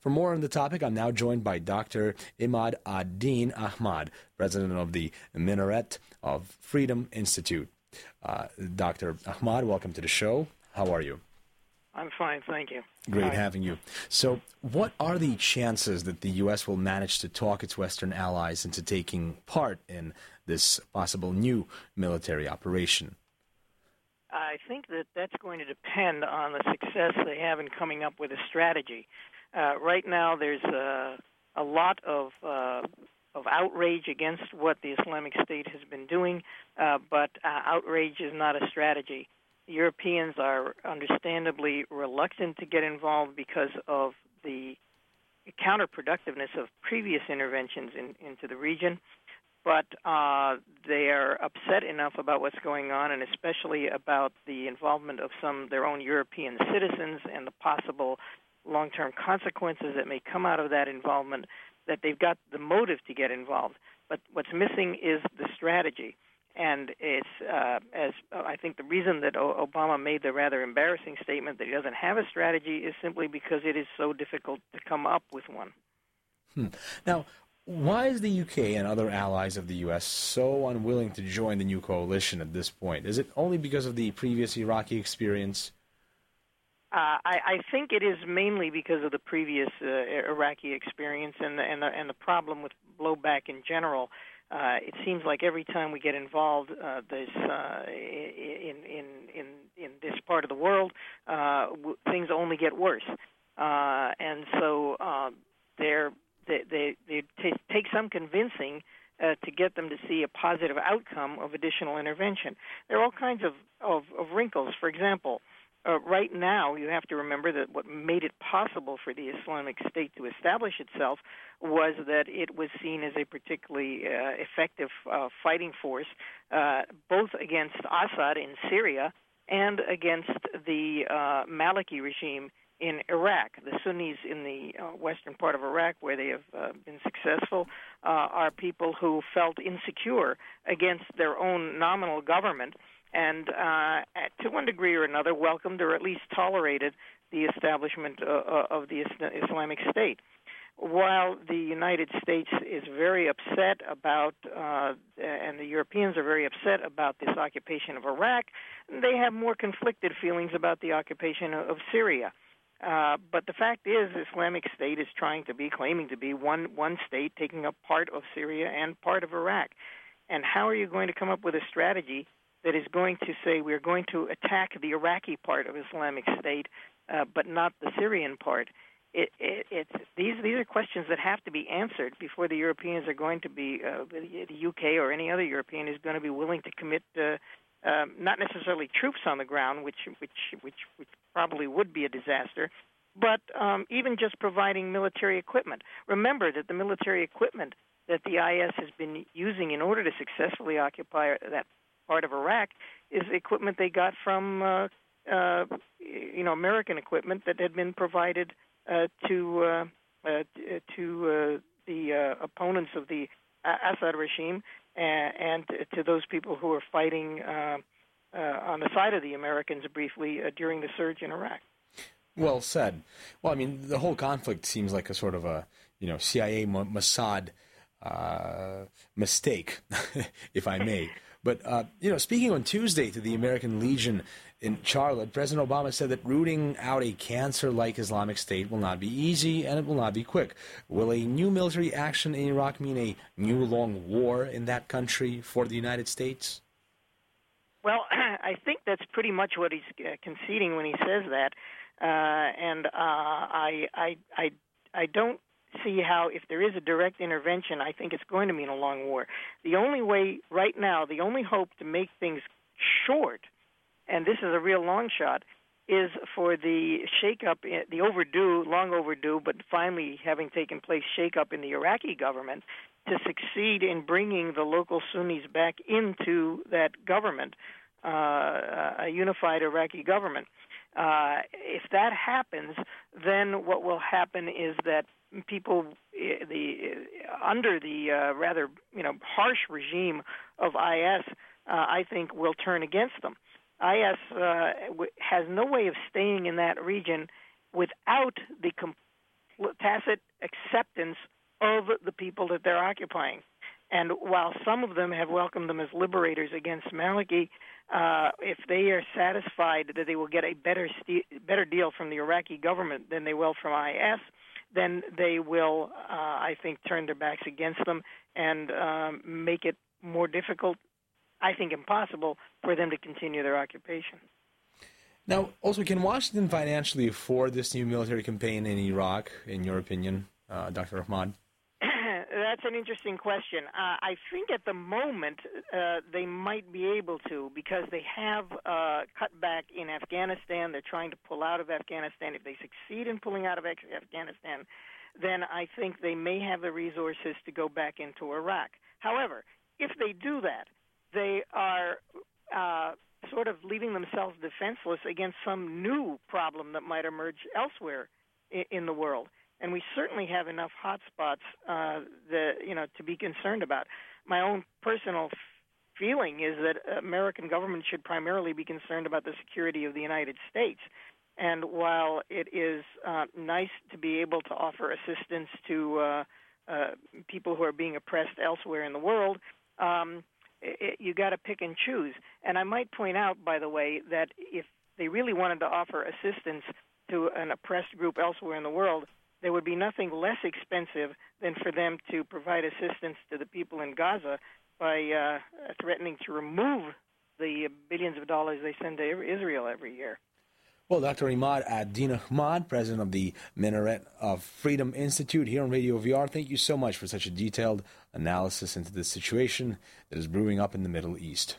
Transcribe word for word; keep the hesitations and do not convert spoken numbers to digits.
For more on the topic, I'm now joined by Doctor Imad Ad-Din Ahmad, president of the Minaret of Freedom Institute. Uh, Doctor Ahmad, welcome to the show. How are you? I'm fine, thank you. Great Hi. having you. So, what are the chances that the U S will manage to talk its Western allies into taking part in this possible new military operation? I think that that's going to depend on the success they have in coming up with a strategy. Uh, right now, there's uh, a lot of uh, of outrage against what the Islamic State has been doing, uh, but uh, outrage is not a strategy. Europeans are understandably reluctant to get involved because of the counterproductiveness of previous interventions in, into the region, but uh, they are upset enough about what's going on, and especially about the involvement of some of their own European citizens and the possible long-term consequences that may come out of that involvement, that they've got the motive to get involved. But what's missing is the strategy. And it's, uh, as uh, I think the reason that o- Obama made the rather embarrassing statement that he doesn't have a strategy is simply because it is so difficult to come up with one. Hmm. Now, why is the U K and other allies of the U S so unwilling to join the new coalition at this point? Is it only because of the previous Iraqi experience? Uh, I, I think it is mainly because of the previous uh, Iraqi experience and the, and, the, and the problem with blowback in general. Uh, it seems like every time we get involved uh, this, uh, in, in, in, in this part of the world, uh, w- things only get worse. Uh, and so uh, they're, they, they, they t- take some convincing uh, to get them to see a positive outcome of additional intervention. There are all kinds of, of, of wrinkles. For example, Uh, right now, you have to remember that what made it possible for the Islamic State to establish itself was that it was seen as a particularly uh, effective uh, fighting force, uh, both against Assad in Syria and against the uh, Maliki regime in Iraq. The Sunnis in the uh, western part of Iraq, where they have uh, been successful, uh, are people who felt insecure against their own nominal government, and uh, to one degree or another welcomed or at least tolerated the establishment uh, of the Islamic State. While the United States is very upset about, uh, and the Europeans are very upset about this occupation of Iraq, they have more conflicted feelings about the occupation of Syria. Uh, but the fact is, Islamic State is trying to be, claiming to be one, one state taking up part of Syria and part of Iraq. And how are you going to come up with a strategy that is going to say we're going to attack the Iraqi part of Islamic State, uh, but not the Syrian part? It, it, it's, these these are questions that have to be answered before the Europeans are going to be, uh, the U K or any other European is going to be willing to commit, uh, um, not necessarily troops on the ground, which which which, which probably would be a disaster, but um, even just providing military equipment. Remember that the military equipment that the I S has been using in order to successfully occupy that part of Iraq is equipment they got from, uh, uh, you know, American equipment that had been provided uh, to uh, uh, to uh, the uh, opponents of the Assad regime and, and to those people who are fighting uh, uh, on the side of the Americans briefly uh, during the surge in Iraq. Well said. Well, I mean, the whole conflict seems like a sort of a, you know, C I A Mossad uh, mistake, if I may. But, uh, you know, speaking on Tuesday to the American Legion in Charlotte, President Obama said that rooting out a cancer-like Islamic State will not be easy and it will not be quick. Will a new military action in Iraq mean a new long war in that country for the United States? Well, I think that's pretty much what he's uh, conceding when he says that. Uh, and uh, I, I, I, I don't see how, if there is a direct intervention, I think it's going to mean a long war. The only way right now, the only hope to make things short, and this is a real long shot, is for the shake-up, the overdue, long overdue, but finally having taken place shake-up in the Iraqi government to succeed in bringing the local Sunnis back into that government, uh, a unified Iraqi government. Uh, if that happens, then what will happen is that people the under the uh, rather you know harsh regime of I S, uh, I think, will turn against them. I S uh, has no way of staying in that region without the tacit acceptance of the people that they're occupying. And while some of them have welcomed them as liberators against Maliki, uh, if they are satisfied that they will get a better st- better deal from the Iraqi government than they will from I S, then they will, uh, I think, turn their backs against them and um, make it more difficult, I think impossible, for them to continue their occupation. Now, also, can Washington financially afford this new military campaign in Iraq, in your opinion, uh, Doctor Ahmad? That's an interesting question. Uh, I think at the moment uh, they might be able to, because they have uh, cut back in Afghanistan. They're trying to pull out of Afghanistan. If they succeed in pulling out of Afghanistan, then I think they may have the resources to go back into Iraq. However, if they do that, they are uh, sort of leaving themselves defenseless against some new problem that might emerge elsewhere in, in the world. And we certainly have enough hotspots uh, that, you know, to be concerned about. My own personal f- feeling is that American government should primarily be concerned about the security of the United States. And while it is uh, nice to be able to offer assistance to uh, uh, people who are being oppressed elsewhere in the world, um, it, you got to pick and choose. And I might point out, by the way, that if they really wanted to offer assistance to an oppressed group elsewhere in the world, there would be nothing less expensive than for them to provide assistance to the people in Gaza by uh, threatening to remove the billions of dollars they send to Israel every year. Well, Doctor Imad ad-Din Ahmad, president of the Minaret of Freedom Institute here on Radio V R, thank you so much for such a detailed analysis into this situation that is brewing up in the Middle East.